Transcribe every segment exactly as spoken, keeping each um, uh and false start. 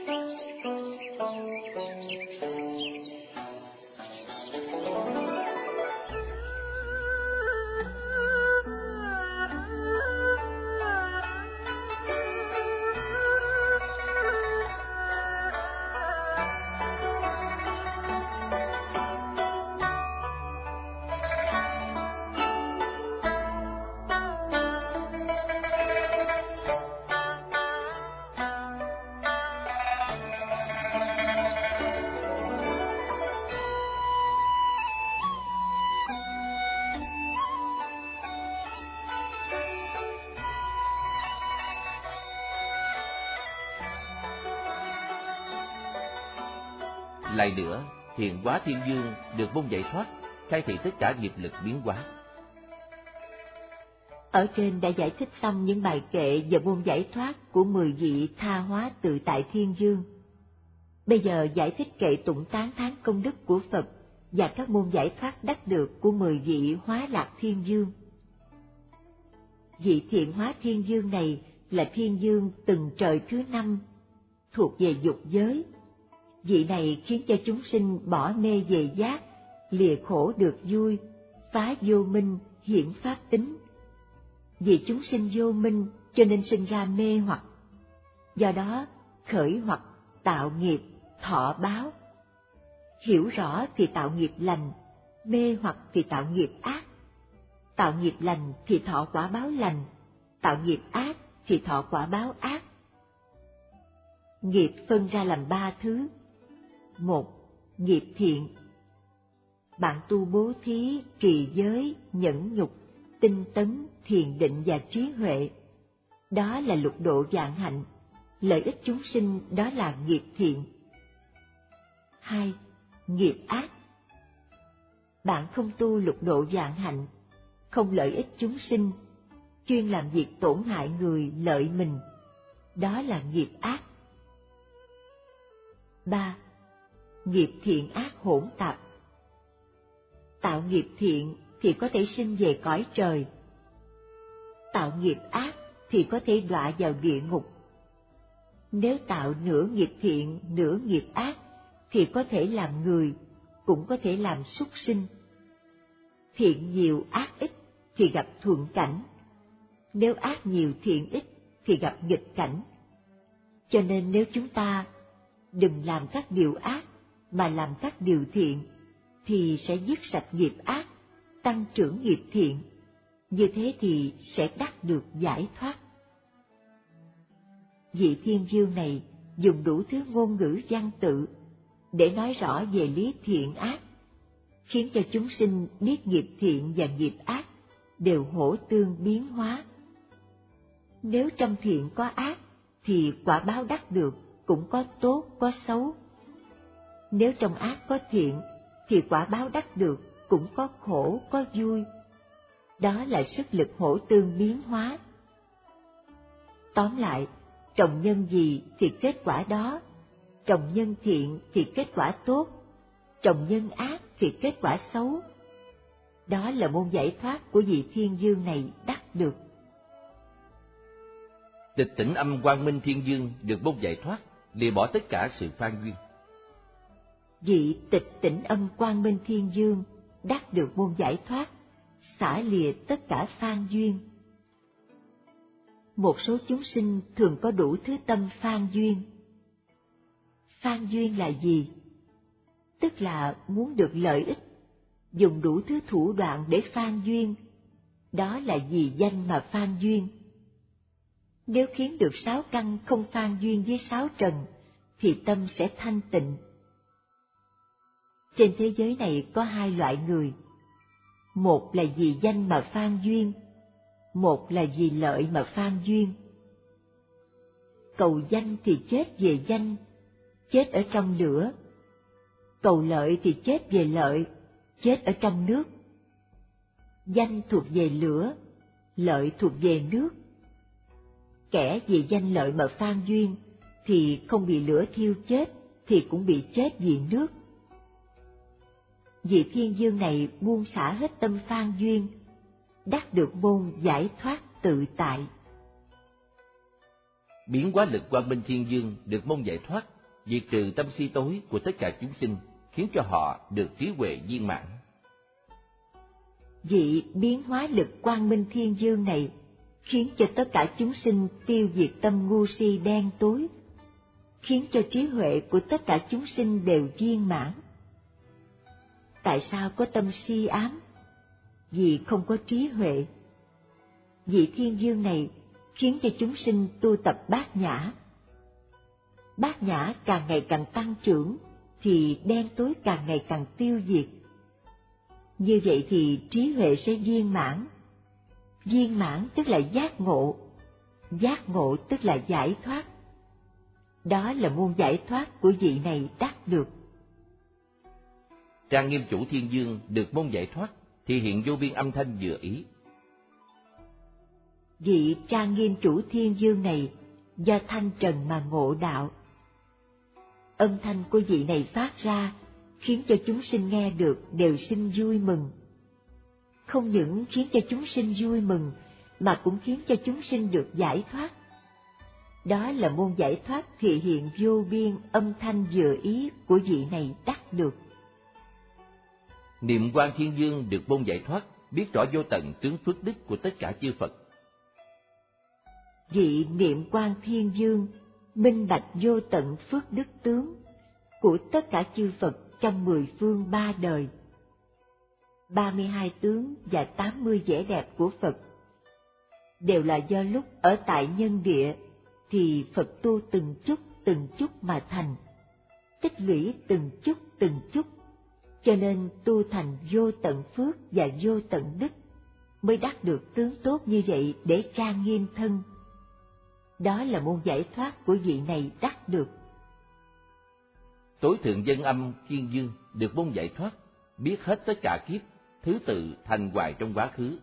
Lại nữa, Hiện Hóa Thiên Dương được môn giải thoát, khai thị tất cả nghiệp lực biến hóa. Ở trên đã giải thích xong những bài kệ và môn giải thoát của mười vị tha hóa tự tại Thiên Dương. Bây giờ giải thích kệ tụng tán thán công đức của Phật và các môn giải thoát đắc được của mười vị Hóa Lạc Thiên Dương. Vị Thiện Hóa Thiên Dương này là Thiên Dương từng trời thứ năm, thuộc về dục giới. Vị này khiến cho chúng sinh bỏ mê về giác, lìa khổ được vui, phá vô minh, hiển pháp tính. Vì chúng sinh vô minh cho nên sinh ra mê hoặc, do đó khởi hoặc tạo nghiệp, thọ báo. Hiểu rõ thì tạo nghiệp lành, mê hoặc thì tạo nghiệp ác. Tạo nghiệp lành thì thọ quả báo lành, tạo nghiệp ác thì thọ quả báo ác. Nghiệp phân ra làm ba thứ. Một, nghiệp thiện. Bạn tu bố thí, trì giới, nhẫn nhục, tinh tấn, thiền định và trí huệ. Đó là lục độ vạn hạnh, lợi ích chúng sinh đó là nghiệp thiện. Hai, nghiệp ác. Bạn không tu lục độ vạn hạnh, không lợi ích chúng sinh, chuyên làm việc tổn hại người lợi mình, đó là nghiệp ác. Ba, nghiệp thiện ác hỗn tạp. Tạo nghiệp thiện thì có thể sinh về cõi trời, tạo nghiệp ác thì có thể đọa vào địa ngục. Nếu tạo nửa nghiệp thiện, nửa nghiệp ác thì có thể làm người, cũng có thể làm súc sinh. Thiện nhiều ác ít thì gặp thuận cảnh, nếu ác nhiều thiện ít thì gặp nghịch cảnh. Cho nên nếu chúng ta đừng làm các điều ác mà làm các điều thiện, thì sẽ dứt sạch nghiệp ác, tăng trưởng nghiệp thiện, như thế thì sẽ đắc được giải thoát. Vị Thiên Dương này dùng đủ thứ ngôn ngữ văn tự để nói rõ về lý thiện ác, khiến cho chúng sinh biết nghiệp thiện và nghiệp ác đều hỗ tương biến hóa. Nếu trong thiện có ác, thì quả báo đắc được cũng có tốt có xấu. Nếu trong ác có thiện, thì quả báo đắc được cũng có khổ có vui. Đó là sức lực hỗ tương biến hóa. Tóm lại, trồng nhân gì thì kết quả đó, trồng nhân thiện thì kết quả tốt, trồng nhân ác thì kết quả xấu. Đó là môn giải thoát của vị Thiên Dương này đắc được. Tịch tỉnh âm Quang Minh Thiên Dương được môn giải thoát, lìa bỏ tất cả sự phan duyên. Vị tịch tỉnh âm Quang Minh Thiên Dương đắc được môn giải thoát, xả lìa tất cả phan duyên. Một số chúng sinh thường có đủ thứ tâm phan duyên. Phan duyên là gì? Tức là muốn được lợi ích, dùng đủ thứ thủ đoạn để phan duyên. Đó là vì danh mà phan duyên. Nếu khiến được sáu căn không phan duyên với sáu trần, thì tâm sẽ thanh tịnh. Trên thế giới này có hai loại người. Một là vì danh mà phan duyên, một là vì lợi mà phan duyên. Cầu danh thì chết về danh, chết ở trong lửa. Cầu lợi thì chết về lợi, chết ở trong nước. Danh thuộc về lửa, lợi thuộc về nước. Kẻ vì danh lợi mà phan duyên thì không bị lửa thiêu chết, thì cũng bị chết vì nước. Vị Thiên Dương này buông xả hết tâm phan duyên, đắc được môn giải thoát tự tại. biến hóa lực quang minh thiên dương được mong giải thoát, diệt trừ tâm si tối của tất cả chúng sinh, khiến cho họ được trí huệ viên mãn. Vị biến hóa lực quang minh thiên dương này khiến cho tất cả chúng sinh tiêu diệt tâm ngu si đen tối, khiến cho trí huệ của tất cả chúng sinh đều viên mãn. Tại sao có tâm si ám? Vì không có trí huệ. Vị thiên dương này khiến cho chúng sinh tu tập bát nhã. Bát nhã càng ngày càng tăng trưởng, thì đen tối càng ngày càng tiêu diệt. Như vậy thì trí huệ sẽ viên mãn. Viên mãn tức là giác ngộ. Giác ngộ tức là giải thoát. Đó là môn giải thoát của vị này đắc được. Trang nghiêm chủ thiên dương được môn giải thoát, thì hiện vô biên âm thanh vừa ý. Vị trang nghiêm chủ thiên dương này do thanh trần mà ngộ đạo. Âm thanh của vị này phát ra khiến cho chúng sinh nghe được đều sinh vui mừng. Không những khiến cho chúng sinh vui mừng, mà cũng khiến cho chúng sinh được giải thoát. Đó là môn giải thoát thị hiện vô biên âm thanh vừa ý của vị này đắc được. Niệm quang thiên dương được môn giải thoát, biết rõ vô tận tướng phước đức của tất cả chư Phật. Vị niệm quang thiên dương minh bạch vô tận phước đức tướng của tất cả chư Phật trong mười phương ba đời. Ba mươi hai tướng và tám mươi vẻ đẹp của Phật đều là do lúc ở tại nhân địa thì Phật tu từng chút từng chút mà thành, tích lũy từng chút từng chút, cho nên tu thành vô tận phước và vô tận đức, mới đắc được tướng tốt như vậy để trang nghiêm thân. Đó là môn giải thoát của vị này đắc được. Tối thượng dân âm thiên dương được môn giải thoát, biết hết tất cả kiếp, thứ tự thành hoài trong quá khứ.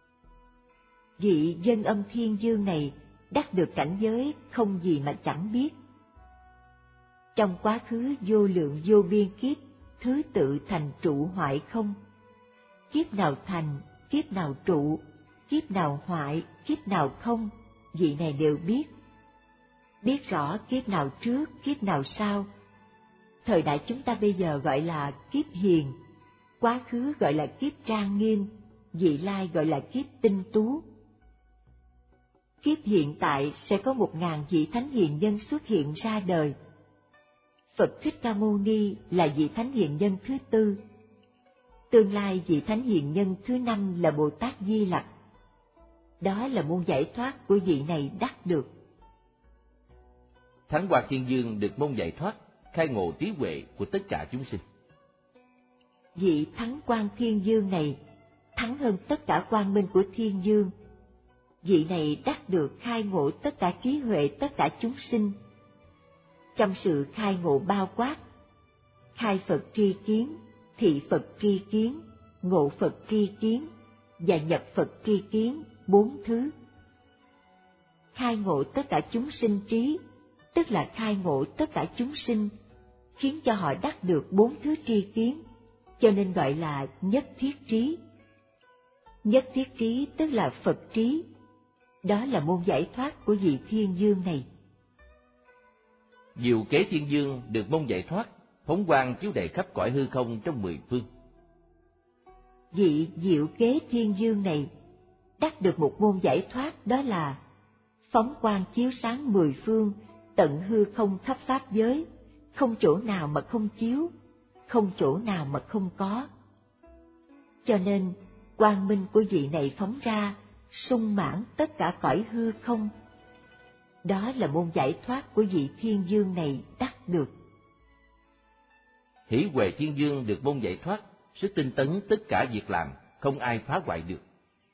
Vị dân âm thiên dương này đắc được cảnh giới không gì mà chẳng biết. Trong quá khứ vô lượng vô biên kiếp, thứ tự thành trụ hoại không. Kiếp nào thành, kiếp nào trụ, kiếp nào hoại, kiếp nào không, vị này đều biết. Biết rõ kiếp nào trước, kiếp nào sau. Thời đại chúng ta bây giờ gọi là kiếp hiền, quá khứ gọi là kiếp trang nghiêm, vị lai gọi là kiếp tinh tú. Kiếp hiện tại sẽ có một ngàn vị thánh hiền nhân xuất hiện ra đời. Phật Thích Ca Mâu Ni là vị thánh hiền nhân thứ tư. Tương lai vị thánh hiền nhân thứ năm là Bồ Tát Di Lặc. Đó là môn giải thoát của vị này đắc được. Thắng Hoa Thiên Dương được môn giải thoát, khai ngộ trí huệ của tất cả chúng sinh. Vị Thắng Quang Thiên Dương này thắng hơn tất cả quang minh của Thiên Dương. Vị này đắc được khai ngộ tất cả trí huệ tất cả chúng sinh. Trong sự khai ngộ bao quát, khai Phật tri kiến, thị Phật tri kiến, ngộ Phật tri kiến và nhập Phật tri kiến, bốn thứ. Khai ngộ tất cả chúng sinh trí, tức là khai ngộ tất cả chúng sinh, khiến cho họ đắc được bốn thứ tri kiến, cho nên gọi là nhất thiết trí. Nhất thiết trí tức là Phật trí. Đó là môn giải thoát của vị Thiên Dương này. Diệu Kế Thiên Dương được môn giải thoát, phóng quang chiếu đầy khắp cõi hư không trong mười phương. Vị Diệu Kế Thiên Dương này đắc được một môn giải thoát, đó là phóng quang chiếu sáng mười phương, tận hư không khắp pháp giới, không chỗ nào mà không chiếu, không chỗ nào mà không có. Cho nên quang minh của vị này phóng ra, sung mãn tất cả cõi hư không. Đó là môn giải thoát của vị Thiên Dương này đắc được. Hỷ Huệ Thiên Dương được môn giải thoát, sức tinh tấn tất cả việc làm, không ai phá hoại được.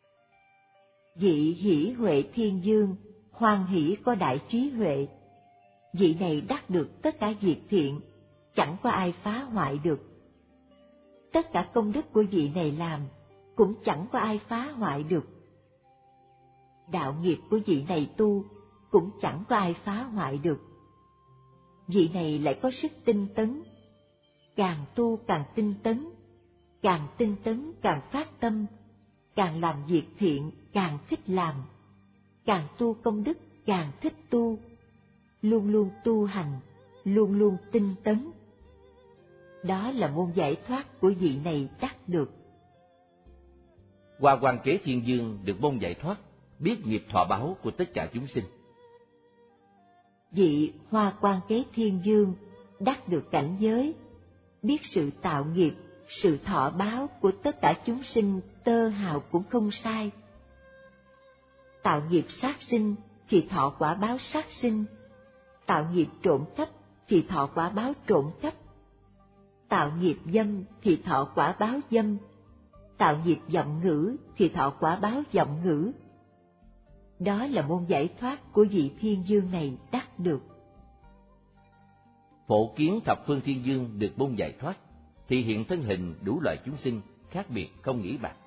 Vị Hỷ Huệ Thiên Dương hoan hỷ có đại trí huệ. Vị này đắc được tất cả việc thiện, chẳng có ai phá hoại được. Tất cả công đức của vị này làm, cũng chẳng có ai phá hoại được. Đạo nghiệp của vị này tu, cũng chẳng có ai phá hoại được. Vị này lại có sức tinh tấn, càng tu càng tinh tấn, càng tinh tấn càng phát tâm, càng làm việc thiện càng thích làm, càng tu công đức càng thích tu, luôn luôn tu hành, luôn luôn tinh tấn. Đó là môn giải thoát của vị này đắc được. Qua Quan Kế Thiên Dương được môn giải thoát, biết nghiệp thọ báo của tất cả chúng sinh. Vị Hoa Quan Kế Thiên Dương đắc được cảnh giới, biết sự tạo nghiệp, sự thọ báo của tất cả chúng sinh tơ hào cũng không sai. Tạo nghiệp sát sinh thì thọ quả báo sát sinh, tạo nghiệp trộm cắp thì thọ quả báo trộm cắp, tạo nghiệp dâm thì thọ quả báo dâm, tạo nghiệp vọng ngữ thì thọ quả báo vọng ngữ. Đó là môn giải thoát của vị Thiên Dương này đắc được. Phổ kiến thập phương Thiên Dương được môn giải thoát, thì hiện thân hình đủ loại chúng sinh, khác biệt không nghĩ bàn.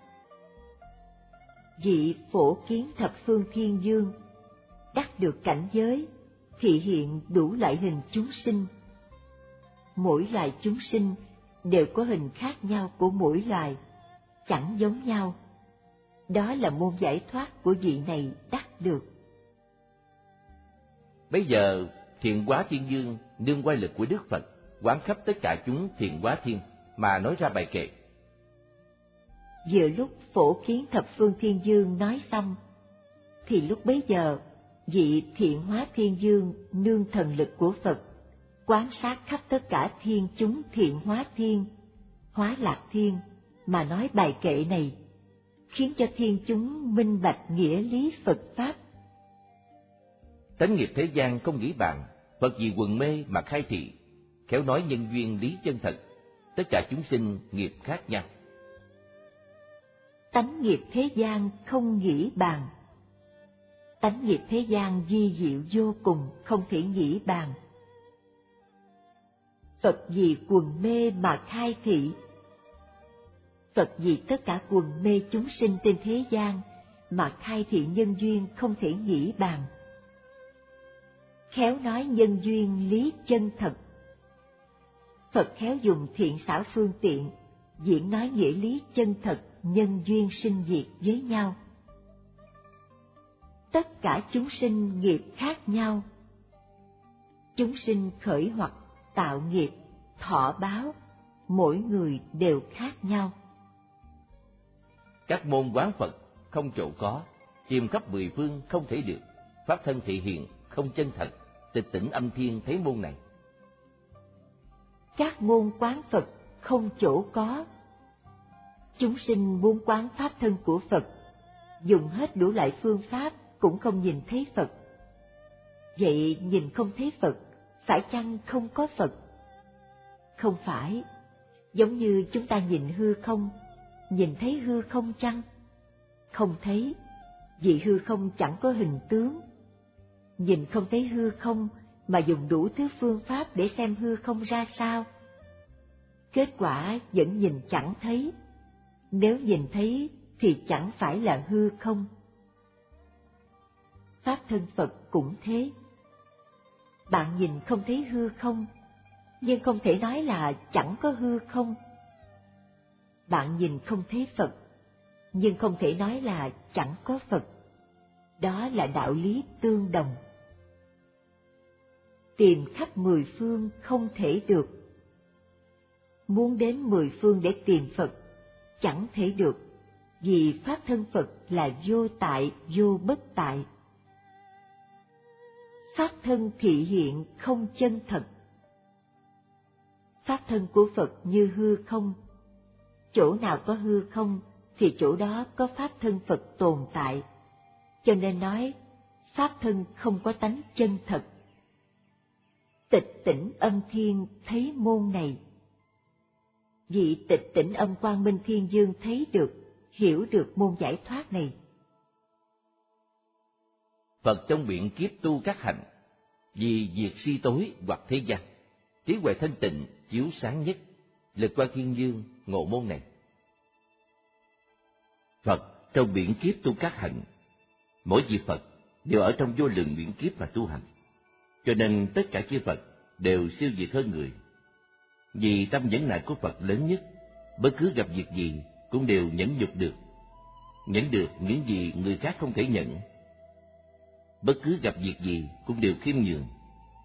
Vị Phổ kiến thập phương Thiên Dương đắc được cảnh giới, thì hiện đủ loại hình chúng sinh. Mỗi loại chúng sinh đều có hình khác nhau của mỗi loài, chẳng giống nhau. Đó là môn giải thoát của vị này đắc được. Bây giờ Thiện Hóa Thiên Dương nương oai lực của Đức Phật quán khắp tất cả chúng Thiện Hóa Thiên mà nói ra bài kệ. Vừa lúc Phổ kiến thập phương Thiên Dương nói xong, thì lúc bấy giờ vị Thiện Hóa Thiên Dương nương thần lực của Phật quán sát khắp tất cả thiên chúng Thiện Hóa Thiên, Hóa Lạc Thiên mà nói bài kệ này, khiến cho thiên chúng minh bạch nghĩa lý Phật Pháp. Tánh nghiệp thế gian không nghĩ bàn, Phật vì quần mê mà khai thị, khéo nói nhân duyên lý chân thật, tất cả chúng sinh nghiệp khác nhau. Tánh nghiệp thế gian không nghĩ bàn. Tánh nghiệp thế gian vi diệu vô cùng, không thể nghĩ bàn. Phật vì quần mê mà khai thị. Phật vì tất cả quần mê chúng sinh trên thế gian mà khai thị nhân duyên không thể nghĩ bàn. Khéo nói nhân duyên lý chân thật. Phật khéo dùng thiện xảo phương tiện diễn nói nghĩa lý chân thật nhân duyên sinh diệt với nhau. Tất cả chúng sinh nghiệp khác nhau. Chúng sinh khởi hoặc tạo nghiệp, thọ báo, mỗi người đều khác nhau. Các môn quán Phật không chỗ có, tìm khắp mười phương không thể được, pháp thân thị hiện không chân thật, tịch tỉnh âm thiên thấy môn này. Các môn quán Phật không chỗ có. Chúng sinh muốn quán pháp thân của Phật, dùng hết đủ loại phương pháp cũng không nhìn thấy Phật. Vậy nhìn không thấy Phật, phải chăng không có Phật? Không phải, giống như chúng ta nhìn hư không, nhìn thấy hư không chăng? Không thấy, vì hư không chẳng có hình tướng. Nhìn không thấy hư không mà dùng đủ thứ phương pháp để xem hư không ra sao. Kết quả vẫn nhìn chẳng thấy. Nếu nhìn thấy thì chẳng phải là hư không. Pháp thân Phật cũng thế. Bạn nhìn không thấy hư không, nhưng không thể nói là chẳng có hư không. Bạn nhìn không thấy Phật, nhưng không thể nói là chẳng có Phật. Đó là đạo lý tương đồng. Tìm khắp mười phương không thể được. Muốn đến mười phương để tìm Phật, chẳng thể được, vì pháp thân Phật là vô tại, vô bất tại. Pháp thân thị hiện không chân thật. Pháp thân của Phật như hư không. Chỗ nào có hư không thì chỗ đó có pháp thân Phật tồn tại. Cho nên nói, pháp thân không có tánh chân thật. Tịch tỉnh âm thiên thấy môn này. Vị tịch tỉnh âm quang minh thiên dương thấy được, hiểu được môn giải thoát này. Phật trong biện kiếp tu các hạnh, vì diệt si tối hoặc thế gian, trí huệ thanh tịnh chiếu sáng nhất, lực quan thiên dương ngộ môn này. Phật trong biện kiếp tu các hạnh, mỗi vị Phật đều ở trong vô lượng biện kiếp mà tu hành, cho nên tất cả chư Phật đều siêu việt hơn người. Vì tâm nhẫn nại của Phật lớn nhất, bất cứ gặp việc gì cũng đều nhẫn nhục được, nhẫn được những gì người khác không thể nhẫn. Bất cứ gặp việc gì cũng đều khiêm nhường,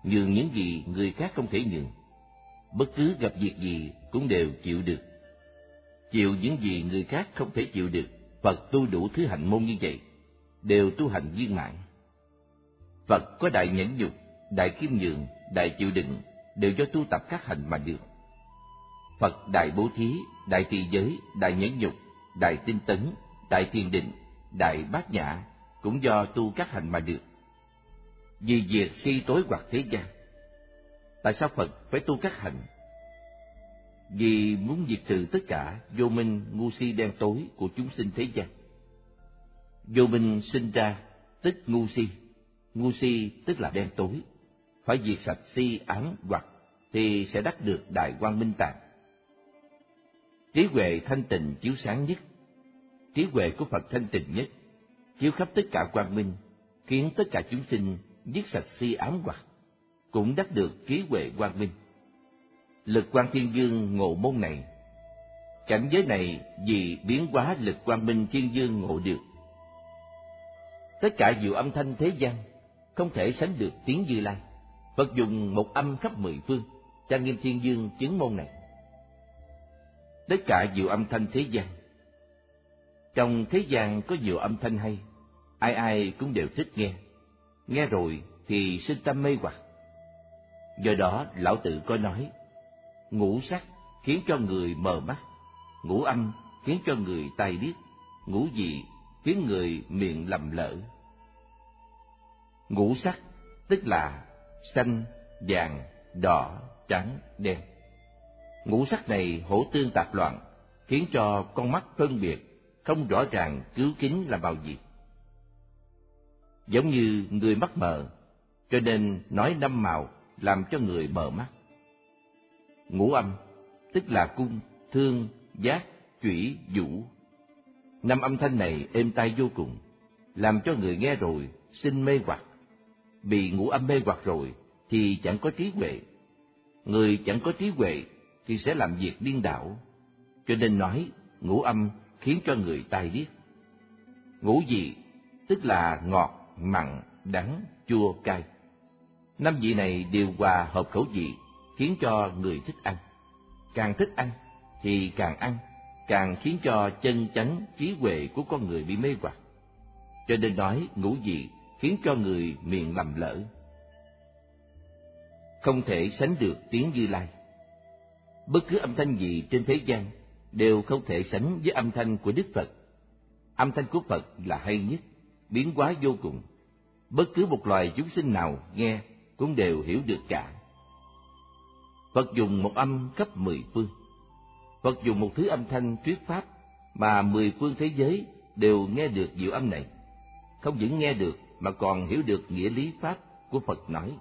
nhường những gì người khác không thể nhường. Bất cứ gặp việc gì cũng đều chịu được. Chịu những gì người khác không thể chịu được, Phật tu đủ thứ hạnh môn như vậy, đều tu hành viên mãn. Phật có đại nhẫn nhục, đại khiêm nhường, đại chịu đựng, đều do tu tập các hành mà được. Phật đại bố thí, đại trì giới, đại nhẫn nhục, đại tinh tấn, đại thiền định, đại bát nhã, cũng do tu các hành mà được. Vì việc si tối hoặc thế gian. Tại sao Phật phải tu các hành? Vì muốn diệt trừ tất cả vô minh ngu si đen tối của chúng sinh thế gian. Vô minh sinh ra tức ngu si, ngu si tức là đen tối. Phải diệt sạch si ám hoặc thì sẽ đắc được đại quang minh tạng. Trí huệ thanh tịnh chiếu sáng nhất. Trí huệ của Phật thanh tịnh nhất, chiếu khắp tất cả quang minh, khiến tất cả chúng sinh dứt sạch si ám hoặc, cũng đắc được trí huệ quang minh. Lực Quang Thiên Dương ngộ môn này. Cảnh giới này vì biến hóa lực quang minh thiên dương ngộ được. Tất cả diệu âm thanh thế gian không thể sánh được tiếng Như Lai. Phật dùng một âm khắp mười phương, Trang Nghiêm Thiên Dương chứng môn này. Tất cả diệu âm thanh thế gian. Trong thế gian có nhiều âm thanh hay, ai ai cũng đều thích nghe. Nghe rồi thì sinh tâm mê hoặc. Do đó Lão Tự có nói, ngũ sắc khiến cho người mờ mắt, ngũ âm khiến cho người tai điếc, ngũ vị khiến người miệng lầm lỡ. Ngũ sắc tức là xanh, vàng, đỏ, trắng, đen. Ngũ sắc này hỗ tương tạp loạn, khiến cho con mắt phân biệt không rõ ràng cứu kính là màu gì. Giống như người mắt mờ, cho nên nói năm màu làm cho người mờ mắt. Ngũ âm tức là cung, thương, giác, chủy, vũ. Năm âm thanh này êm tai vô cùng, làm cho người nghe rồi sinh mê hoặc. Bị ngũ âm mê hoặc rồi thì chẳng có trí huệ. Người chẳng có trí huệ thì sẽ làm việc điên đảo. Cho nên nói ngũ âm khiến cho người tai điếc. Ngũ vị tức là ngọt, mặn, đắng, chua, cay. Năm vị này đều hòa hợp khẩu vị, khiến cho người thích ăn. Càng thích ăn thì càng ăn, càng khiến cho chân chánh trí huệ của con người bị mê hoặc. Cho nên nói ngũ vị khiến cho người miệng lầm lỡ. Không thể sánh được tiếng Như Lai. Bất cứ âm thanh gì trên thế gian đều không thể sánh với âm thanh của Đức Phật. Âm thanh của Phật là hay nhất, biến hóa vô cùng. Bất cứ một loài chúng sinh nào nghe cũng đều hiểu được cả. Phật dùng một âm khắp mười phương. Phật dùng một thứ âm thanh thuyết pháp mà mười phương thế giới đều nghe được diệu âm này. Không những nghe được mà còn hiểu được nghĩa lý pháp của Phật nói.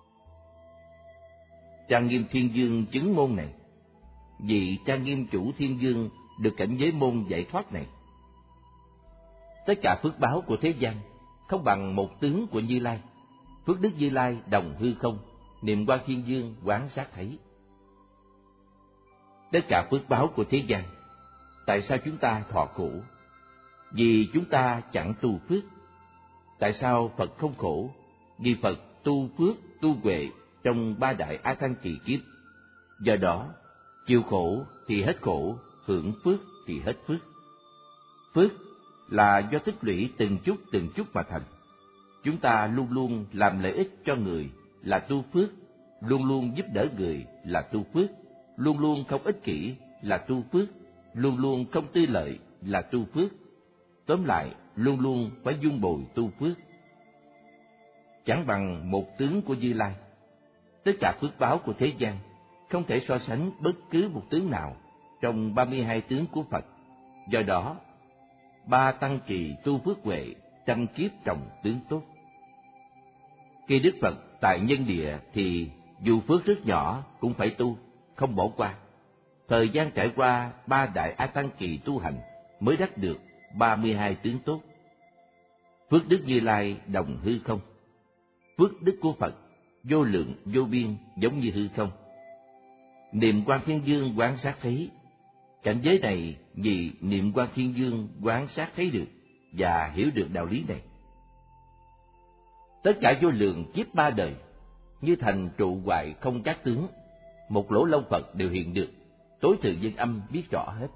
Trang Nghiêm Thiên Dương chứng môn này. Vì Trang Nghiêm chủ Thiên Dương được cảnh giới môn giải thoát này. Tất cả phước báo của thế gian không bằng một tướng của Như Lai. Phước đức Như Lai đồng hư không, niệm Quang Thiên Dương quán sát thấy. Tất cả phước báo của thế gian, tại sao chúng ta thọ khổ? Vì chúng ta chẳng tu phước. Tại sao Phật không khổ? Vì Phật tu phước, tu huệ trong ba đại A Tăng kỳ kiếp. Do đó, chịu khổ thì hết khổ, hưởng phước thì hết phước. Phước là do tích lũy từng chút từng chút mà thành. Chúng ta luôn luôn làm lợi ích cho người là tu phước, luôn luôn giúp đỡ người là tu phước, luôn luôn không ích kỷ là tu phước, luôn luôn không tư lợi là tu phước. Tóm lại, luôn luôn phải vun bồi tu phước. Chẳng bằng một tướng của Như Lai. Tất cả phước báo của thế gian không thể so sánh bất cứ một tướng nào trong ba mươi hai tướng của Phật. Do đó, ba tăng kỳ tu phước huệ, trăm kiếp trồng tướng tốt. Khi Đức Phật tại nhân địa thì dù phước rất nhỏ cũng phải tu, không bỏ qua. Thời gian trải qua ba đại A Tăng kỳ tu hành mới đắc được ba mươi hai tướng tốt. Phước đức Như Lai đồng hư không. Phước đức của Phật vô lượng vô biên giống như hư không. Niệm Quang Thiên Dương quán sát thấy. Cảnh giới này vì niệm Quang Thiên Dương quán sát thấy được và hiểu được đạo lý này. Tất cả vô lượng kiếp ba đời, như thành trụ hoại không các tướng, một lỗ lông Phật đều hiện được, tối thượng dân âm biết rõ hết.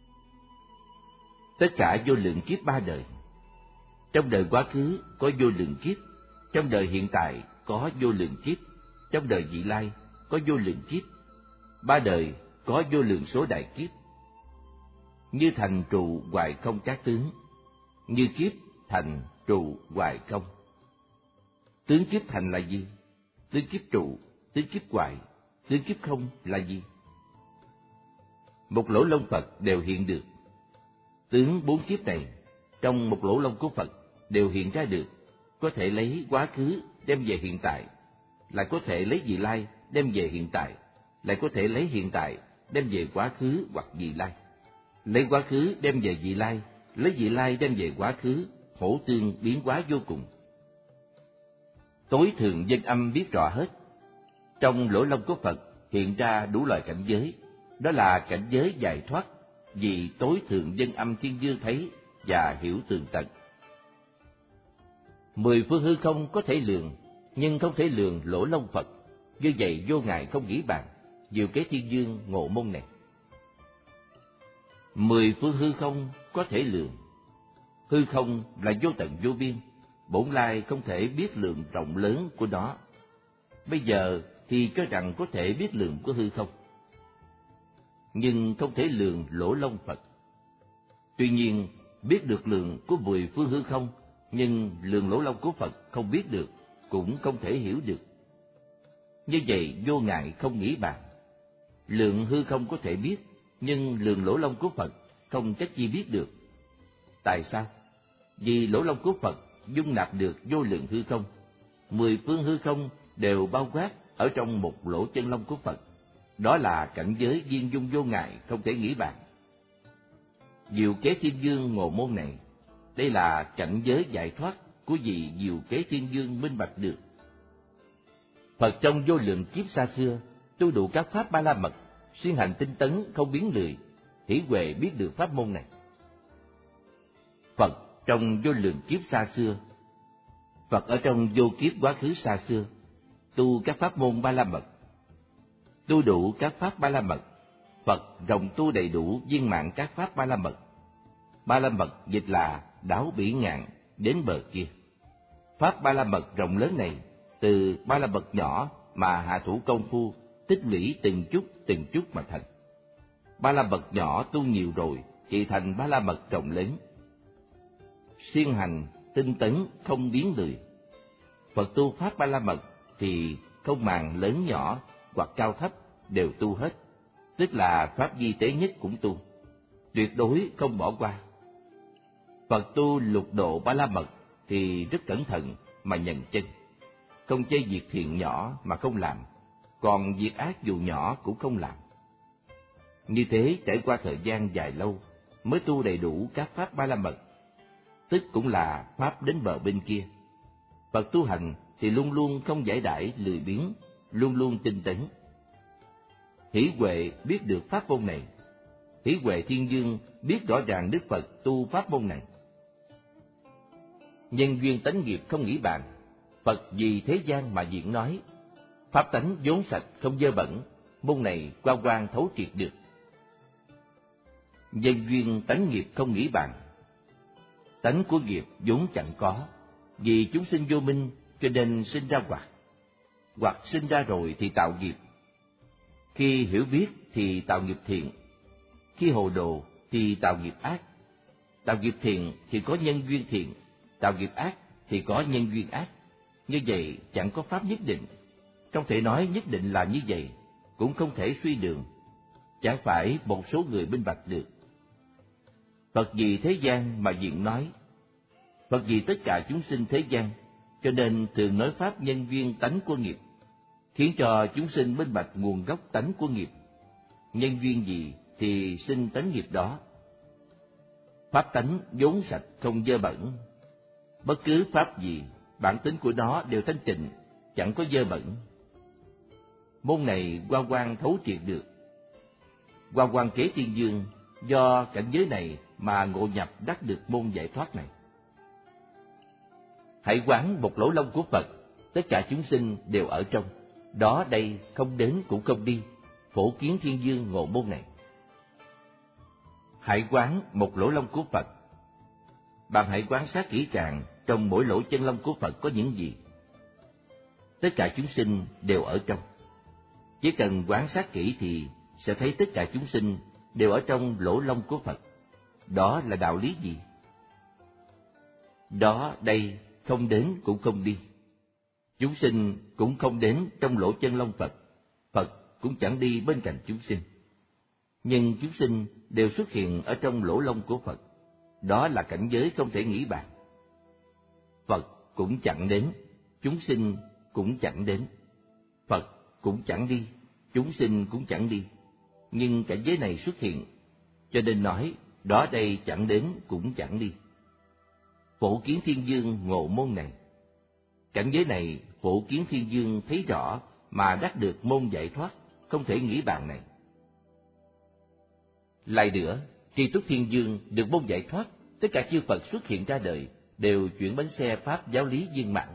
Tất cả vô lượng kiếp ba đời. Trong đời quá khứ có vô lượng kiếp, trong đời hiện tại có vô lượng kiếp, trong đời vị lai có vô lượng kiếp, ba đời có vô lượng số đại kiếp. Như thành trụ hoại không các tướng, như kiếp thành trụ hoại không. Tướng kiếp thành là gì? Tướng kiếp trụ, tướng kiếp hoại, tướng kiếp không là gì? Một lỗ lông Phật đều hiện được. Tướng bốn kiếp này trong một lỗ lông của Phật đều hiện ra được, có thể lấy quá khứ đem về hiện tại, lại có thể lấy vị lai đem về hiện tại, lại có thể lấy hiện tại đem về quá khứ hoặc vị lai. Lấy quá khứ đem về vị lai, lấy vị lai đem về quá khứ, hỗ tương biến hóa vô cùng. Tối thượng dân âm biết rõ hết. Trong lỗ lông của Phật hiện ra đủ loại cảnh giới, đó là cảnh giới giải thoát, vì tối thượng dân âm thiên dương thấy và hiểu tường tận. Mười phương hư không có thể lường, nhưng không thể lường lỗ lông Phật, như vậy vô ngại không nghĩ bàn, diệu kế thiên dương ngộ môn này. Mười phương hư không có thể lường. Hư không là vô tận vô biên, bổn lai không thể biết lượng rộng lớn của nó. Bây giờ thì cho rằng có thể biết lượng của hư không, nhưng không thể lường lỗ lông Phật. Tuy nhiên, biết được lượng của mười phương hư không, nhưng lượng lỗ lông của Phật không biết được, cũng không thể hiểu được. Như vậy vô ngại không nghĩ bàn. Lượng hư không có thể biết, nhưng lượng lỗ lông của Phật không chắc chi biết được. Tại sao? Vì lỗ lông của Phật dung nạp được vô lượng hư không, mười phương hư không đều bao quát ở trong một lỗ chân lông của Phật. Đó là cảnh giới viên dung vô ngại không thể nghĩ bàn. Diệu kế thiên dương ngộ môn này, đây là cảnh giới giải thoát của vị diệu kế thiên dương minh bạch được. Phật trong vô lượng kiếp xa xưa tu đủ các pháp ba la mật, xuyên hành tinh tấn không biến lười, hỷ huệ biết được pháp môn này. Phật trong vô lượng kiếp xa xưa, Phật ở trong vô kiếp quá khứ xa xưa tu các pháp môn ba la mật, tu đủ các pháp ba la mật. Phật rộng tu đầy đủ viên mãn các pháp ba la mật. Ba la mật dịch là đáo bỉ ngạn đến bờ kia. Pháp ba la mật rộng lớn này, từ ba la mật nhỏ mà hạ thủ công phu tích lũy từng chút từng chút mà thành. Ba la mật nhỏ tu nhiều rồi thì thành ba la mật rộng lớn. Siêng hành tinh tấn không biến lười. Phật tu pháp ba la mật thì không màng lớn nhỏ hoặc cao thấp đều tu hết, tức là pháp vi tế nhất cũng tu, tuyệt đối không bỏ qua. Phật tu lục độ ba la mật thì rất cẩn thận mà nhận chân, không chê việc thiện nhỏ mà không làm, còn việc ác dù nhỏ cũng không làm. Như thế trải qua thời gian dài lâu mới tu đầy đủ các pháp ba la mật, tức cũng là pháp đến bờ bên kia. Phật tu hành thì luôn luôn không giải đãi lười biếng, luôn luôn tinh tấn. Hỷ huệ biết được pháp môn này. Hỷ huệ thiên dương biết rõ ràng Đức Phật tu pháp môn này. Nhân duyên tánh nghiệp không nghĩ bàn. Phật vì thế gian mà diễn nói. Pháp tánh vốn sạch không dơ bẩn, môn này qua quan thấu triệt được. Nhân duyên tánh nghiệp không nghĩ bàn. Tánh của nghiệp vốn chẳng có, vì chúng sinh vô minh cho nên sinh ra hoặc. Hoặc sinh ra rồi thì tạo nghiệp. Khi hiểu biết thì tạo nghiệp thiện, khi hồ đồ thì tạo nghiệp ác. Tạo nghiệp thiện thì có nhân duyên thiện, tạo nghiệp ác thì có nhân duyên ác. Như vậy chẳng có pháp nhất định, không thể nói nhất định là như vậy, cũng không thể suy đường, chẳng phải một số người minh bạch được. Phật vì thế gian mà diện nói. Phật vì tất cả chúng sinh thế gian, cho nên thường nói pháp nhân duyên tánh của nghiệp, khiến cho chúng sinh minh bạch nguồn gốc tánh của nghiệp. Nhân duyên gì thì sinh tánh nghiệp đó. Pháp tánh vốn sạch không dơ bẩn. Bất cứ pháp gì, bản tính của nó đều thanh tịnh, chẳng có dơ bẩn. Môn này qua quan thấu triệt được. Qua quan kế thiên dương do cảnh giới này mà ngộ nhập đắc được môn giải thoát này. Hãy quán một lỗ lông của Phật tất cả chúng sinh đều ở trong, đó đây không đến cũng không đi, phổ kiến thiên dương ngộ môn này. Hãy quán một lỗ lông của Phật. Bạn hãy quan sát kỹ càng trong mỗi lỗ chân lông của Phật có những gì. Tất cả chúng sinh đều ở trong. Chỉ cần quan sát kỹ thì sẽ thấy tất cả chúng sinh đều ở trong lỗ lông của Phật. Đó là đạo lý gì? Đó đây không đến cũng không đi. Chúng sinh cũng không đến trong lỗ chân lông Phật, Phật cũng chẳng đi bên cạnh chúng sinh. Nhưng chúng sinh đều xuất hiện ở trong lỗ lông của Phật. Đó là cảnh giới không thể nghĩ bàn. Phật cũng chẳng đến, chúng sinh cũng chẳng đến. Phật cũng chẳng đi, chúng sinh cũng chẳng đi. Nhưng cảnh giới này xuất hiện, cho nên nói đó đây chẳng đến cũng chẳng đi. Phổ kiến thiên dương ngộ môn này. Cảnh giới này phổ kiến thiên dương thấy rõ mà đắc được môn giải thoát, không thể nghĩ bàn này. Lại nữa, Tri Túc Thiên Dương được môn giải thoát, tất cả chư Phật xuất hiện ra đời đều chuyển bánh xe pháp giáo lý viên mãn.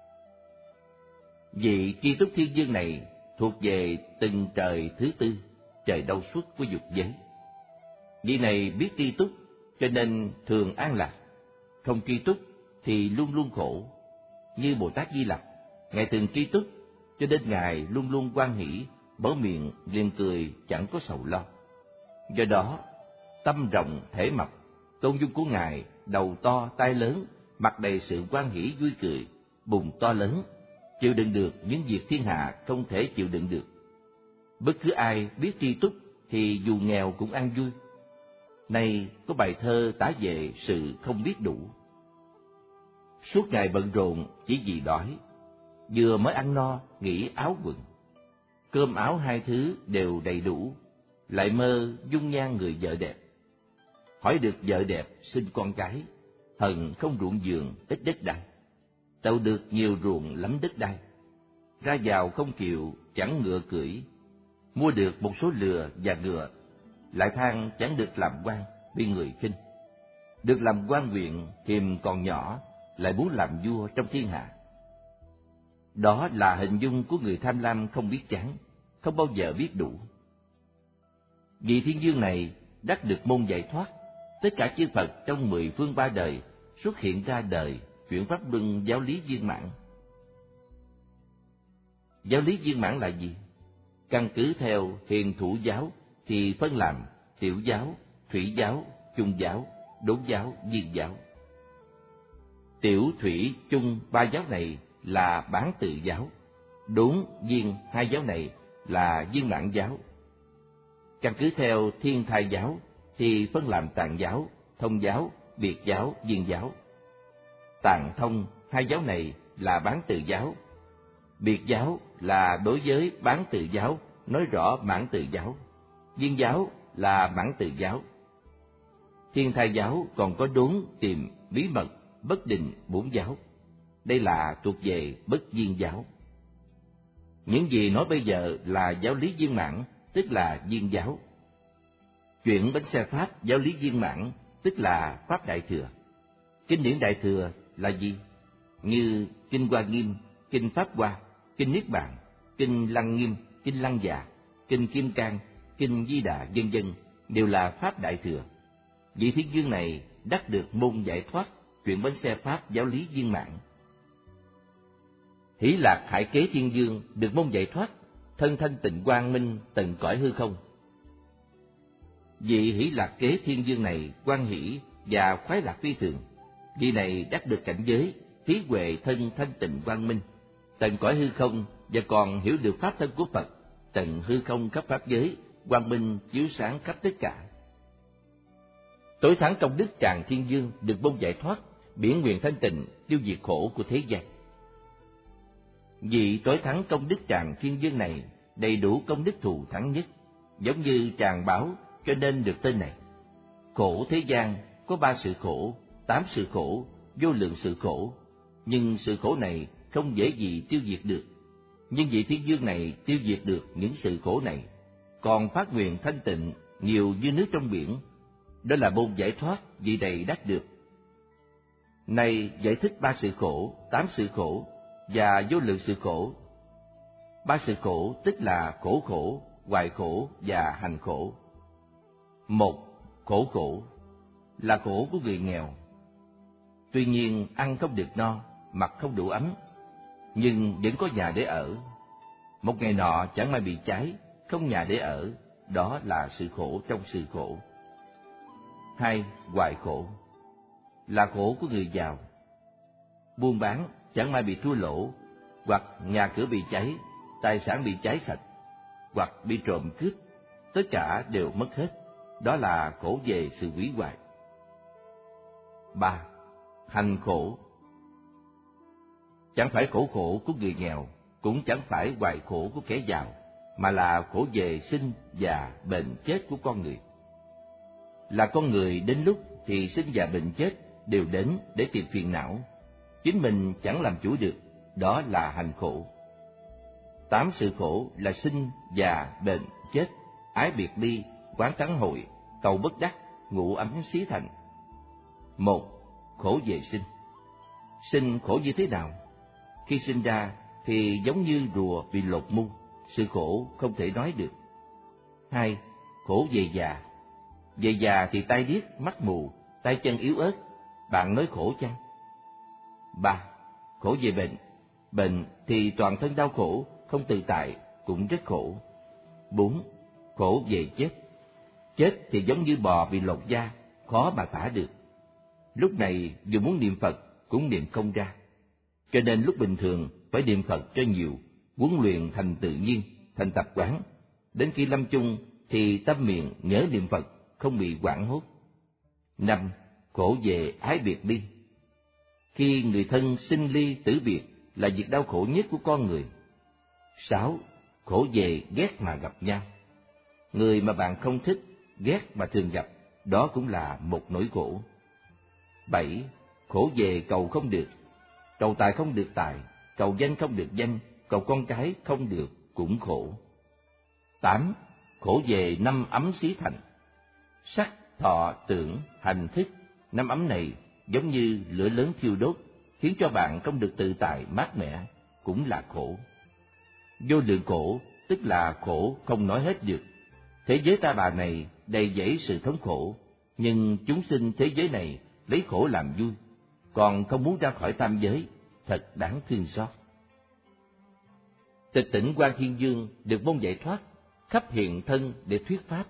Vị Tri Túc Thiên Dương này thuộc về từng trời thứ tư, trời đau xuất của dục giới. Vị này biết tri túc cho nên thường an lạc, không tri túc thì luôn luôn khổ. Như Bồ Tát Di Lặc, Ngài thường tri túc cho nên Ngài luôn luôn hoan hỷ, mở miệng liền cười chẳng có sầu lo. Do đó, tâm rộng thể mập, tôn dung của Ngài đầu to tai lớn, mặt đầy sự hoan hỷ vui cười, bụng to lớn, chịu đựng được những việc thiên hạ không thể chịu đựng được. Bất cứ ai biết tri túc thì dù nghèo cũng an vui. Nay có bài thơ tả về sự không biết đủ. Suốt ngày bận rộn chỉ vì đói, vừa mới ăn no nghĩ áo quần. Cơm áo hai thứ đều đầy đủ, lại mơ dung nhan người vợ đẹp. Hỏi được vợ đẹp sinh con cái, hận không ruộng vườn ít đất đai. Tậu được nhiều ruộng lắm đất đai, ra vào không kiệu chẳng ngựa cưỡi. Mua được một số lừa và ngựa, lại than chẳng được làm quan, bị người khinh. Được làm quan huyện hiềm còn nhỏ, lại muốn làm vua trong thiên hạ. Đó là hình dung của người tham lam không biết chán, không bao giờ biết đủ. Vị thiên dương này đắc được môn giải thoát, tất cả chư Phật trong mười phương ba đời xuất hiện ra đời, chuyển pháp luân giáo lý viên mãn. Giáo lý viên mãn là gì? Căn cứ theo hiền thủ giáo thì phân làm tiểu giáo, thủy giáo, chung giáo, đốn giáo, viên giáo. Tiểu, thủy, chung ba giáo này là bán tự giáo, đốn, viên hai giáo này là viên mãn giáo. Căn cứ theo thiên thai giáo thì phân làm tạng giáo, thông giáo, biệt giáo, viên giáo. Tạng thông hai giáo này là bán tự giáo, biệt giáo là đối với bán tự giáo nói rõ mãn tự giáo, viên giáo là mãn tự giáo. Thiên thai giáo còn có đốn, tìm, bí mật, bất định bốn giáo. Đây là thuộc về bất viên giáo. Những gì nói bây giờ là giáo lý viên mãn, tức là viên giáo. Chuyển bánh xe pháp giáo lý viên mãn, tức là pháp đại thừa. Kinh điển đại thừa là gì? Như kinh Hoa Nghiêm, kinh Pháp Hoa, kinh Niết Bàn, kinh Lăng Nghiêm, kinh Lăng Già, kinh Kim Cang, kinh Di Đà, vân vân đều là pháp đại thừa. Vị thiên dương này đắc được môn giải thoát, chuyển bánh xe pháp giáo lý viên mãn. Hỷ Lạc Hải Kế Thiên Dương được môn giải thoát, thân thanh tịnh quang minh tận cõi hư không. Vị Hỷ Lạc Kế Thiên Dương này quan hỷ và khoái lạc phi thường. Vị này đắc được cảnh giới thí huệ thân thanh tịnh quang minh tận cõi hư không, và còn hiểu được pháp thân của Phật, tận hư không khắp pháp giới, quang minh chiếu sáng khắp tất cả. Tối thắng công đức Tràng Thiên Dương được môn giải thoát, biển nguyện thanh tịnh tiêu diệt khổ của thế gian. Vị tối thắng công đức Tràng Thiên Dương này đầy đủ công đức thù thắng nhất, giống như tràng bảo cho nên được tên này. Khổ thế gian có ba sự khổ, tám sự khổ, vô lượng sự khổ, nhưng sự khổ này không dễ gì tiêu diệt được. Nhưng vị thiên dương này tiêu diệt được những sự khổ này, còn phát nguyện thanh tịnh nhiều như nước trong biển. Đó là môn giải thoát vị này đắc được. Này giải thích ba sự khổ, tám sự khổ, và vô lượng sự khổ. Ba sự khổ tức là khổ khổ, hoại khổ và hành khổ. Một, khổ khổ là khổ của người nghèo. Tuy nhiên ăn không được no, mặc không đủ ấm, nhưng vẫn có nhà để ở. Một ngày nọ chẳng may bị cháy, không nhà để ở, đó là sự khổ trong sự khổ. Hai, hoại khổ là khổ của người giàu. Buôn bán chẳng may bị thua lỗ, hoặc nhà cửa bị cháy, tài sản bị cháy sạch, hoặc bị trộm cướp, tất cả đều mất hết, đó là khổ về sự hủy hoại. Ba, hành khổ chẳng phải khổ khổ của người nghèo, cũng chẳng phải hoại khổ của kẻ giàu, mà là khổ về sinh già bệnh chết của con người. Là con người đến lúc thì sinh già bệnh chết đều đến để tìm phiền não, chính mình chẳng làm chủ được, đó là hành khổ. Tám sự khổ là sinh già bệnh chết, ái biệt ly, quán thắng hội, cầu bất đắc, ngủ ấm xí thành. Một, khổ về sinh. Sinh khổ như thế nào? Khi sinh ra thì giống như rùa bị lột mu, sự khổ không thể nói được. Hai, khổ về già. Về già thì tai điếc, mắt mù, tay chân yếu ớt, bạn nói khổ chăng? Ba, khổ về bệnh. Bệnh thì toàn thân đau khổ, không tự tại, cũng rất khổ. Bốn, khổ về chết. Chết thì giống như bò bị lột da, khó mà tả được. Lúc này dù muốn niệm Phật cũng niệm không ra. Cho nên lúc bình thường phải niệm Phật cho nhiều, huấn luyện thành tự nhiên, thành tập quán. Đến khi lâm chung thì tâm miệng nhớ niệm Phật, không bị hoảng hốt. Năm, khổ về ái biệt ly. Khi người thân sinh ly tử biệt là việc đau khổ nhất của con người. Sáu, khổ về ghét mà gặp nhau. Người mà bạn không thích, ghét mà thường gặp, đó cũng là một nỗi khổ. Bảy, khổ về cầu không được. Cầu tài không được tài, cầu danh không được danh, cầu con cái không được cũng khổ. Tám, khổ về năm ấm xí thành. Sắc, thọ, tưởng, hành, thức, năm ấm này giống như lửa lớn thiêu đốt, khiến cho bạn không được tự tại mát mẻ, cũng là khổ. Vô lượng khổ tức là khổ không nói hết được. Thế giới ta bà này đầy dẫy sự thống khổ, nhưng chúng sinh thế giới này lấy khổ làm vui, còn không muốn ra khỏi tam giới, thật đáng thương xót. Tịch tỉnh Quan Thiên Dương được môn giải thoát, khắp hiện thân để thuyết pháp.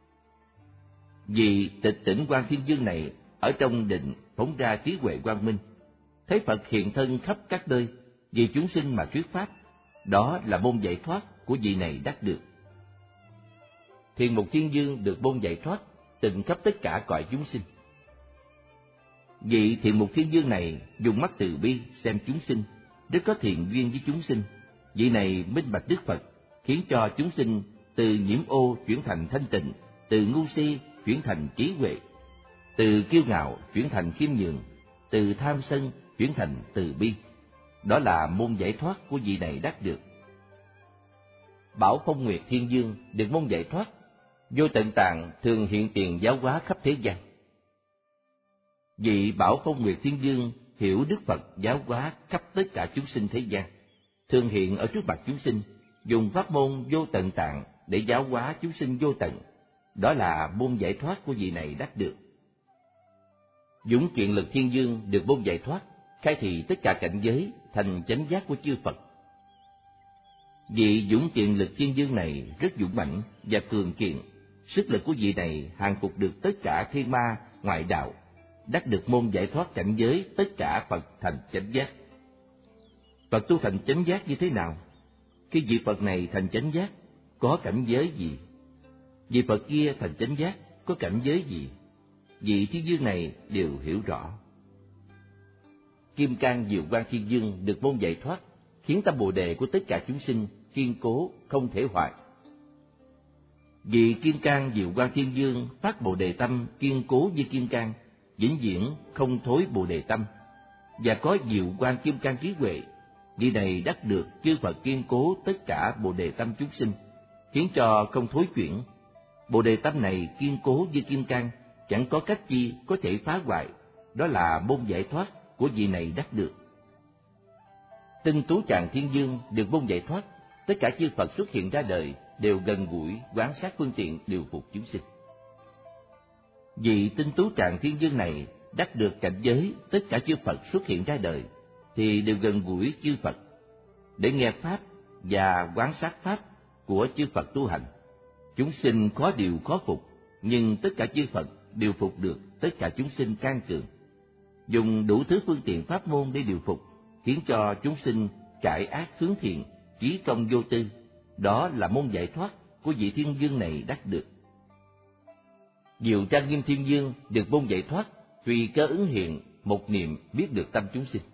Vì tịch tỉnh Quan Thiên Dương này ở trong định phóng ra trí huệ quang minh, thấy Phật hiện thân khắp các nơi, vì chúng sinh mà thuyết pháp, đó là môn giải thoát của vị này đắc được. Thiền Mục Thiên Dương được môn giải thoát, tịnh khắp tất cả cõi chúng sinh. Vị Thiền Mục Thiên Dương này dùng mắt từ bi xem chúng sinh, rất có thiện duyên với chúng sinh. Vị này minh bạch Đức Phật, khiến cho chúng sinh từ nhiễm ô chuyển thành thanh tịnh, từ ngu si chuyển thành trí huệ, từ kiêu ngạo chuyển thành khiêm nhường, từ tham sân chuyển thành từ bi. Đó là môn giải thoát của vị này đắc được. Bảo Phong Nguyệt Thiên Dương được môn giải thoát, vô tận tạng thường hiện tiền giáo hóa khắp thế gian. Vị Bảo Phong Nguyệt Thiên Dương hiểu Đức Phật giáo hóa khắp tất cả chúng sinh thế gian, thường hiện ở trước mặt chúng sinh, dùng pháp môn vô tận tạng để giáo hóa chúng sinh vô tận. Đó là môn giải thoát của vị này đắc được. Dũng Chuyện Lực Thiên Dương được môn giải thoát, khai thị tất cả cảnh giới thành chánh giác của chư Phật. Vị Dũng Chuyện Lực Thiên Dương này rất dũng mãnh và cường kiện, sức lực của vị này hàng phục được tất cả thiên ma ngoại đạo, đắc được môn giải thoát cảnh giới tất cả Phật thành chánh giác. Phật tu thành chánh giác như thế nào? Khi vị Phật này thành chánh giác, có cảnh giới gì? Vị Phật kia thành chánh giác, có cảnh giới gì? Vị Thiên Dương này đều hiểu rõ. Kim Cang Diệu Quang Thiên Dương được môn giải thoát, khiến tâm Bồ đề của tất cả chúng sinh kiên cố không thể hoại. Vì Kim Cang Diệu Quang Thiên Dương phát Bồ đề tâm kiên cố như kim cang, vĩnh viễn không thối Bồ đề tâm, và có Diệu Quang Kim Cang trí huệ. Vị này đắc được chư Phật kiên cố tất cả Bồ đề tâm chúng sinh, khiến cho không thối chuyển. Bồ đề tâm này kiên cố như kim cang, chẳng có cách chi có thể phá hoại. Đó là môn giải thoát của vị này đắc được. Tinh tú tràng thiên dương được môn giải thoát, tất cả chư Phật xuất hiện ra đời đều gần gũi quán sát phương tiện điều phục chúng sinh. Vì tinh tú tràng thiên dương này đắc được cảnh giới tất cả chư Phật xuất hiện ra đời thì đều gần gũi chư Phật để nghe pháp và quán sát pháp của chư Phật tu hành. Chúng sinh khó điều khó phục, nhưng tất cả chư Phật đều phục được tất cả chúng sinh can cường, dùng đủ thứ phương tiện pháp môn để điều phục, khiến cho chúng sinh cải ác hướng thiện, trí công vô tư. Đó là môn giải thoát của vị thiên dương này đắc được. Diệu trang nghiêm thiên dương được môn giải thoát, tùy cơ ứng hiện, một niệm biết được tâm chúng sinh.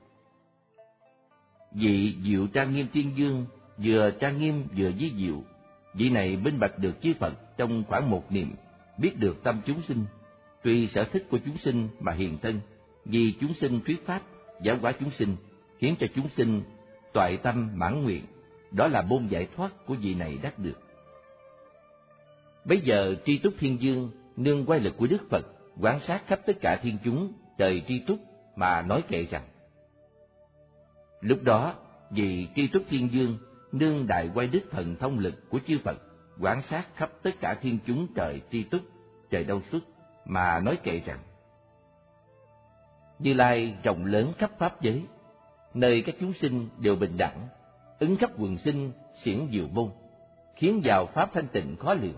Vị diệu trang nghiêm thiên dương vừa trang nghiêm vừa vi diệu, vị này minh bạch được chư Phật trong khoảng một niệm, biết được tâm chúng sinh, tùy sở thích của chúng sinh mà hiện thân, vì chúng sinh thuyết pháp, giáo hóa chúng sinh, khiến cho chúng sinh toại tâm mãn nguyện. Đó là môn giải thoát của vị này đắc được. Bây giờ tri túc thiên dương nương quay lực của Đức Phật quán sát khắp tất cả thiên chúng trời tri túc mà nói kệ rằng: lúc đó vị tri túc thiên dương nương đại quay đức thần thông lực của chư Phật quán sát khắp tất cả thiên chúng trời tri túc trời đâu xuất mà nói kệ rằng: Như Lai rộng lớn khắp pháp giới, nơi các chúng sinh đều bình đẳng, ứng khắp quần sinh xiển diệu môn, khiến vào pháp thanh tịnh khó lường.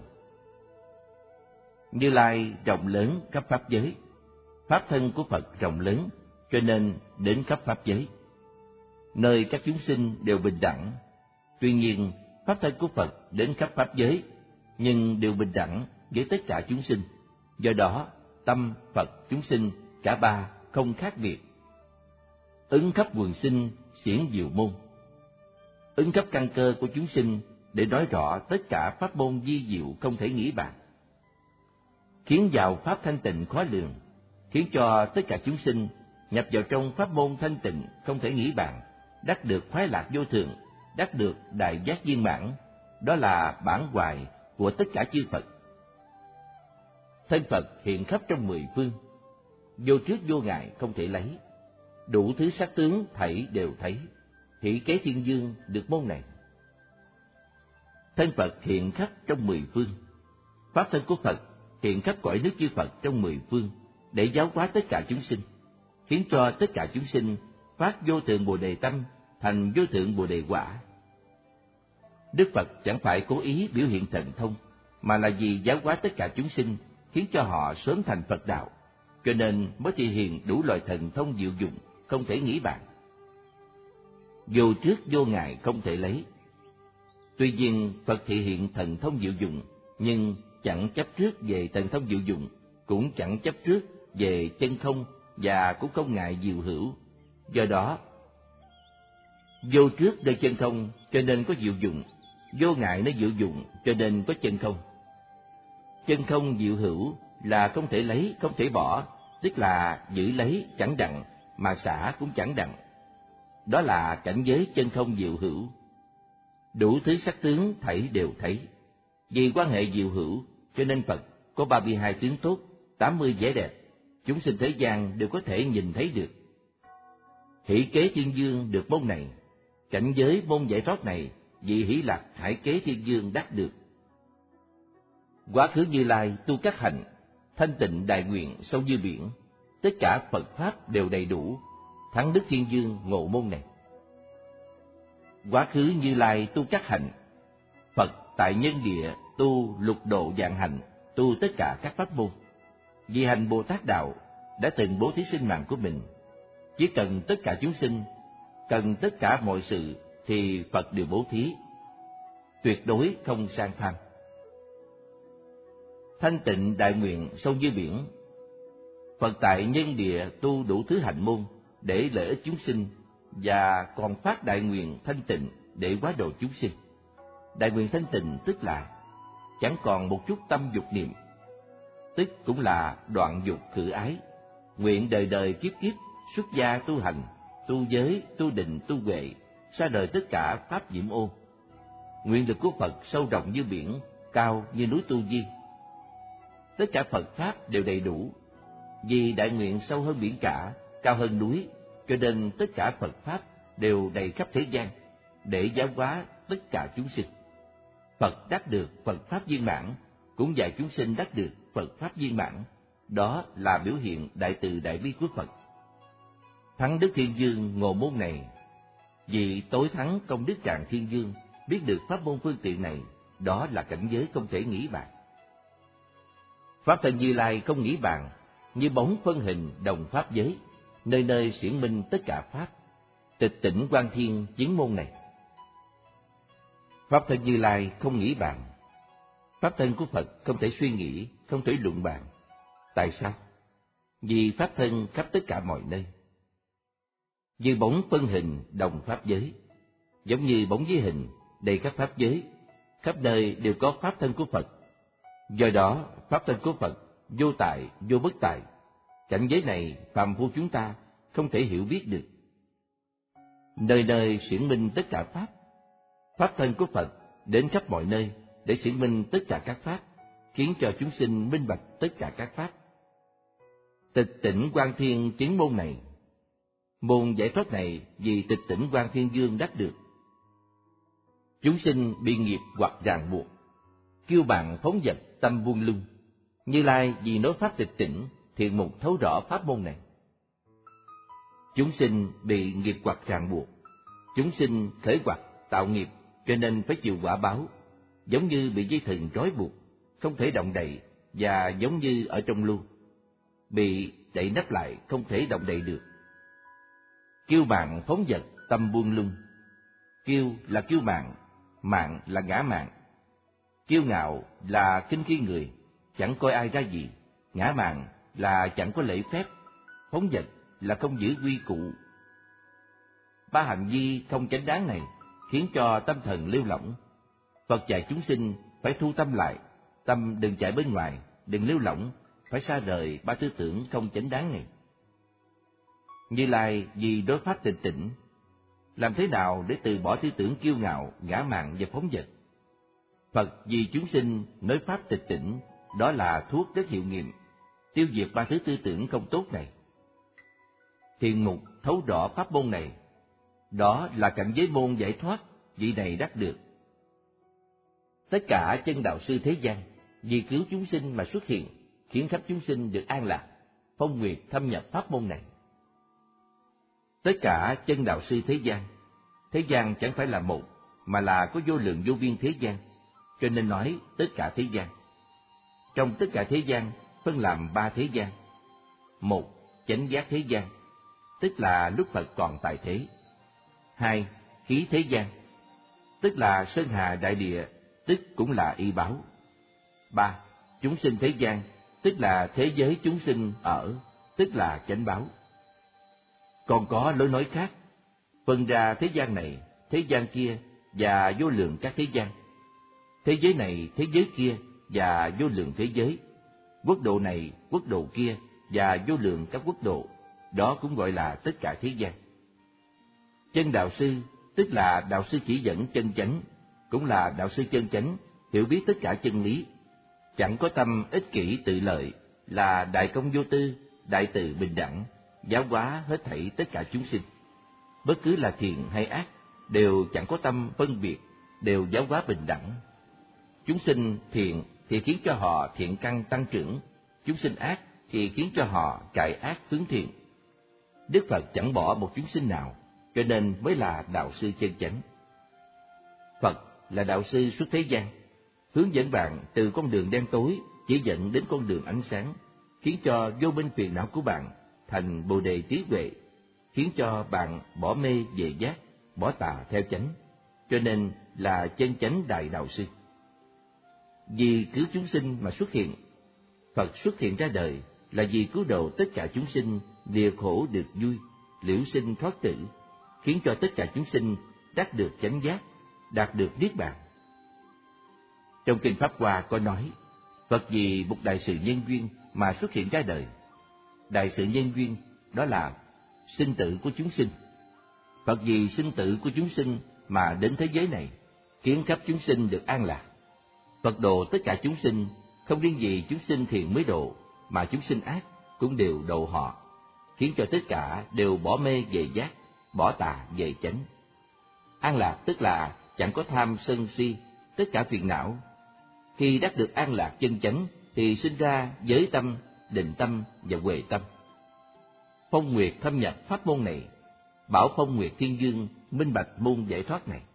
Như Lai rộng lớn khắp pháp giới, pháp thân của Phật rộng lớn, cho nên đến khắp pháp giới, nơi các chúng sinh đều bình đẳng. Tuy nhiên, pháp thân của Phật đến khắp pháp giới, nhưng đều bình đẳng với tất cả chúng sinh. Do đó, tâm Phật chúng sinh cả ba không khác biệt. Ứng khắp quần sinh xiển diệu môn, ứng khắp căn cơ của chúng sinh để nói rõ tất cả pháp môn vi diệu không thể nghĩ bàn, khiến vào pháp thanh tịnh khó lường, khiến cho tất cả chúng sinh nhập vào trong pháp môn thanh tịnh không thể nghĩ bàn, đắc được khoái lạc vô thượng, đắc được đại giác viên mãn. Đó là bản hoài của tất cả chư Phật. Thân Phật hiện khắp trong mười phương, vô trước vô ngại không thể lấy, đủ thứ sắc tướng thảy đều thấy. Hỷ kế thiên dương được môn này. Thân Phật hiện khắp trong mười phương, pháp thân của Phật hiện khắp cõi nước chư Phật trong mười phương để giáo hóa tất cả chúng sinh, khiến cho tất cả chúng sinh phát vô thượng bồ đề tâm, thành vô thượng bồ đề quả. Đức Phật chẳng phải cố ý biểu hiện thần thông, mà là vì giáo hóa tất cả chúng sinh, khiến cho họ sớm thành Phật đạo, cho nên mới thể hiện đủ loại thần thông diệu dụng không thể nghĩ bàn. Vô trước vô ngại không thể lấy. Tuy nhiên Phật thể hiện thần thông diệu dụng, nhưng chẳng chấp trước về thần thông diệu dụng, cũng chẳng chấp trước về chân không, và cũng không ngại diệu hữu. Do đó, vô trước nơi chân không cho nên có diệu dụng, vô ngại nơi diệu dụng cho nên có chân không. Chân không diệu hữu là không thể lấy, không thể bỏ, tức là giữ lấy chẳng đặng, mà xả cũng chẳng đặng. Đó là cảnh giới chân không diệu hữu. Đủ thứ sắc tướng thảy đều thấy. Vì quan hệ diệu hữu, cho nên Phật có ba mươi hai tướng tốt, tám mươi vẻ đẹp, chúng sinh thế gian đều có thể nhìn thấy được. Hỷ kế thiên dương được môn này, cảnh giới môn giải thoát này, vị hỷ lạc hải kế thiên dương đắc được. Quá khứ Như Lai tu các hạnh, thanh tịnh đại nguyện sâu như biển, tất cả Phật pháp đều đầy đủ, thắng đức thiên dương ngộ môn này. Quá khứ Như Lai tu các hạnh, Phật tại nhân địa tu lục độ vạn hạnh, tu tất cả các pháp môn. Vì hành Bồ Tát đạo đã từng bố thí sinh mạng của mình, chỉ cần tất cả chúng sinh, cần tất cả mọi sự thì Phật đều bố thí, tuyệt đối không sang tham. Thanh tịnh đại nguyện sâu như biển, Phật tại nhân địa tu đủ thứ hạnh môn để lợi ích chúng sinh, và còn phát đại nguyện thanh tịnh để hóa độ chúng sinh. Đại nguyện thanh tịnh tức là chẳng còn một chút tâm dục niệm, tức cũng là đoạn dục khử ái, nguyện đời đời kiếp kiếp xuất gia tu hành, tu giới, tu định, tu huệ, xa đời tất cả pháp nhiễm ô. Nguyện lực của Phật sâu rộng như biển, cao như núi Tu Di. Tất cả Phật pháp đều đầy đủ, vì đại nguyện sâu hơn biển cả, cao hơn núi, cho nên tất cả Phật pháp đều đầy khắp thế gian để giáo hóa tất cả chúng sinh. Phật đắc được Phật Pháp viên mãn, cũng dạy chúng sinh đắc được Phật Pháp viên mãn. Đó là biểu hiện đại từ đại bi của Phật. Thắng Đức Thiên Dương ngộ môn này, vì tối thắng công đức Tràng Thiên Dương, biết được pháp môn phương tiện này, đó là cảnh giới không thể nghĩ bàn. Pháp thân Như Lai không nghĩ bàn, như bóng phân hình đồng pháp giới, nơi nơi xiển minh tất cả pháp, tịch tỉnh Quang Thiên chứng môn này. Pháp thân Như Lai không nghĩ bàn. Pháp thân của Phật không thể suy nghĩ, không thể luận bàn. Tại sao? Vì pháp thân khắp tất cả mọi nơi. Như bóng phân hình đồng pháp giới, giống như bóng với hình đầy các pháp giới, khắp nơi đều có pháp thân của Phật. Do đó, pháp thân của Phật vô tại, vô bất tại. Cảnh giới này phàm phu chúng ta không thể hiểu biết được. Nơi nơi xiển minh tất cả pháp. Pháp thân của Phật đến khắp mọi nơi để xiển minh tất cả các pháp, khiến cho chúng sinh minh bạch tất cả các pháp. Tịch tỉnh Quang Thiên chứng môn này. Môn giải thoát này vì tịch tỉnh Quang Thiên Dương đắc được. Chúng sinh bị nghiệp hoặc ràng buộc, kiêu bàng phóng dật tâm buông lung. Như Lai vì nói pháp tịch tỉnh, thiện mục thấu rõ pháp môn này. Chúng sinh bị nghiệp hoặc ràng buộc, chúng sinh khởi hoặc tạo nghiệp, cho nên phải chịu quả báo, giống như bị dây thừng trói buộc, không thể động đậy, và giống như ở trong lu, bị đậy nắp lại không thể động đậy được. Kiêu mạn phóng dật tâm buông lung. Kiêu là kiêu mạn, mạn là ngã mạn. Kiêu ngạo là khinh khi người, chẳng coi ai ra gì. Ngã mạn là chẳng có lễ phép. Phóng dật là không giữ quy củ. Ba hành vi không chánh đáng này khiến cho tâm thần lêu lỏng. Phật dạy chúng sinh phải thu tâm lại, tâm đừng chạy bên ngoài, đừng lêu lỏng, phải xa rời ba tư tưởng không chánh đáng này. Như Lai vì đối pháp tịch tỉnh, làm thế nào để từ bỏ tư tưởng kiêu ngạo, ngã mạn và phóng dật? Phật vì chúng sinh nói pháp tịch tỉnh, đó là thuốc rất hiệu nghiệm, tiêu diệt ba thứ tư tưởng không tốt này. Thiền mục thấu rõ pháp môn này, đó là cảnh giới môn giải thoát, vị này đắc được. Tất cả chân đạo sư thế gian vì cứu chúng sinh mà xuất hiện, khiến khắp chúng sinh được an lạc, phong nguyệt thâm nhập pháp môn này. Tất cả chân đạo sư thế gian, thế gian chẳng phải là một, mà là có vô lượng vô biên thế gian, cho nên nói tất cả thế gian. Trong tất cả thế gian phân làm ba thế gian. Một, chánh giác thế gian, tức là lúc Phật còn tại thế. Hai, khí thế gian, tức là sơn hà đại địa, tức cũng là y báo. Ba, chúng sinh thế gian, tức là thế giới chúng sinh ở, tức là chánh báo. Còn có lối nói khác, phân ra thế gian này, thế gian kia và vô lượng các thế gian. Thế giới này, thế giới kia và vô lượng thế giới. Quốc độ này, quốc độ kia và vô lượng các quốc độ, đó cũng gọi là tất cả thế gian. Chân đạo sư, tức là đạo sư chỉ dẫn chân chánh, cũng là đạo sư chân chánh, hiểu biết tất cả chân lý, chẳng có tâm ích kỷ tự lợi, là đại công vô tư, đại từ bình đẳng, giáo hóa hết thảy tất cả chúng sinh. Bất cứ là thiện hay ác, đều chẳng có tâm phân biệt, đều giáo hóa bình đẳng. Chúng sinh thiện thì khiến cho họ thiện căn tăng trưởng, chúng sinh ác thì khiến cho họ cải ác hướng thiện. Đức Phật chẳng bỏ một chúng sinh nào, cho nên mới là đạo sư chân chánh. Phật là đạo sư suốt thế gian, hướng dẫn bạn từ con đường đen tối chỉ dẫn đến con đường ánh sáng, khiến cho vô minh phiền não của bạn thành bồ đề trí huệ, khiến cho bạn bỏ mê về giác, bỏ tà theo chánh, cho nên là chân chánh đại đạo sư. Vì cứu chúng sinh mà xuất hiện, Phật xuất hiện ra đời là vì cứu độ tất cả chúng sinh lìa khổ được vui, liễu sinh thoát tử, khiến cho tất cả chúng sinh đắc được chánh giác, đạt được niết bàn. Trong kinh Pháp Hoa có nói, Phật vì một đại sự nhân duyên mà xuất hiện ra đời. Đại sự nhân duyên đó là sinh tử của chúng sinh. Phật vì sinh tử của chúng sinh mà đến thế giới này, khiến khắp chúng sinh được an lạc. Phật độ tất cả chúng sinh, không riêng gì chúng sinh thiện mới độ, mà chúng sinh ác cũng đều độ họ, khiến cho tất cả đều bỏ mê về giác, bỏ tà về chánh. An lạc tức là chẳng có tham sân si, tất cả phiền não. Khi đắc được an lạc chân chánh thì sinh ra giới tâm, định tâm và huệ tâm. Phong Nguyệt thâm nhập pháp môn này, bảo Phong Nguyệt Thiên Dương minh bạch môn giải thoát này.